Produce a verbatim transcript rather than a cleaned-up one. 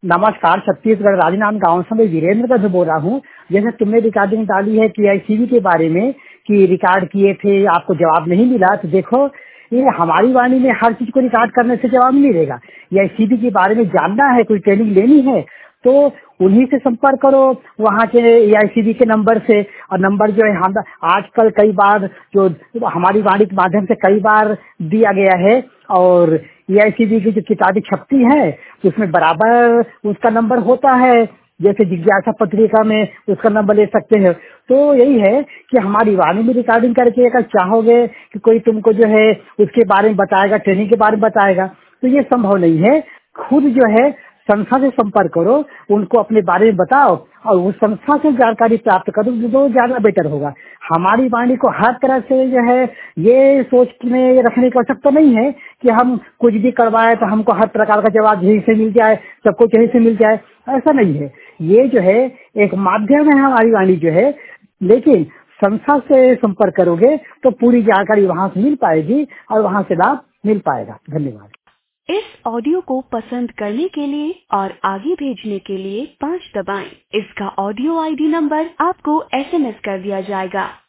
नमस्कार, छत्तीसगढ़ राजनांद गांव से मैं वीरेंद्र गढ़ बोल रहा हूँ। जैसे तुमने रिकॉर्डिंग डाली है कि आईसीबी के बारे में कि रिकॉर्ड किए थे, आपको जवाब नहीं मिला, तो देखो ये हमारी वाणी में हर चीज को रिकॉर्ड करने से जवाब नहीं मिलेगा। ये आईसीबी के बारे में जानना है, कोई ट्रेनिंग लेनी है तो उन्हीं से संपर्क करो, वहाँ के आईसीबी के नंबर से। और नंबर जो है हम आजकल कई बार जो हमारी वाणी के माध्यम से कई बार दिया गया है, और एआईसीबी की जो किताबें छपती है उसमें बराबर उसका नंबर होता है। जैसे जिज्ञासा पत्रिका में उसका नंबर ले सकते हैं। तो यही है कि हमारी वाणी में रिकॉर्डिंग करके अगर चाहोगे कि कोई तुमको जो है उसके बारे में बताएगा, ट्रेनिंग के बारे में बताएगा, तो ये संभव नहीं है। खुद जो है संस्था से संपर्क करो, उनको अपने बारे में बताओ और उस संस्था से जानकारी प्राप्त करो, जो ज्यादा बेटर होगा। हमारी वाणी को हर तरह से जो है ये सोच में रखने की आवश्यकता नहीं है कि हम कुछ भी करवाए तो हमको हर प्रकार का जवाब यहीं से मिल जाए, सब कुछ यहीं से मिल जाए। ऐसा नहीं है। ये जो है एक माध्यम है हमारी वाणी जो है, लेकिन संस्था से संपर्क करोगे तो पूरी जानकारी वहाँ से मिल पाएगी और वहाँ से लाभ मिल पाएगा। धन्यवाद। इस ऑडियो को पसंद करने के लिए और आगे भेजने के लिए पाँच दबाएं। इसका ऑडियो आईडी नंबर आपको एसएमएस कर दिया जाएगा।